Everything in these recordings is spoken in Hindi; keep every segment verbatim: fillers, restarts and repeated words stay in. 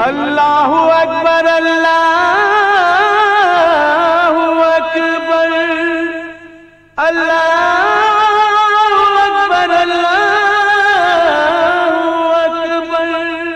अल्लाहु अकबर अल्लाहु अकबर अल्लाहु अकबर अल्लाहु अकबर।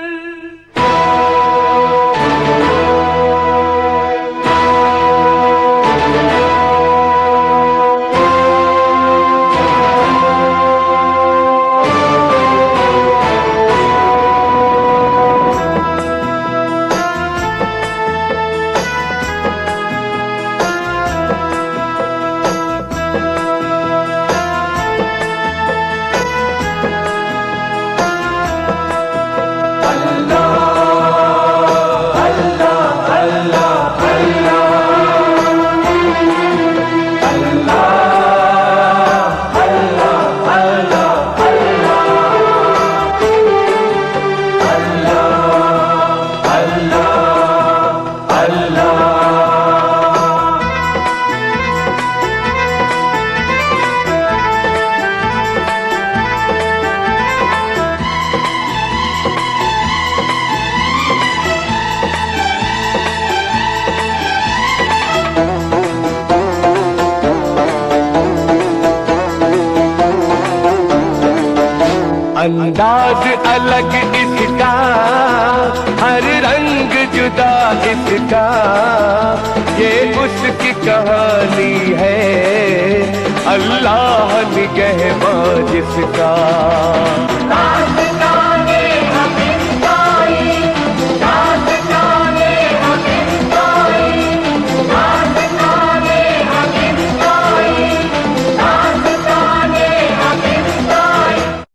अंदाज अलग इसका, हर रंग जुदा इसका, ये उसकी कहानी है, अल्लाह निगहबान जिसका।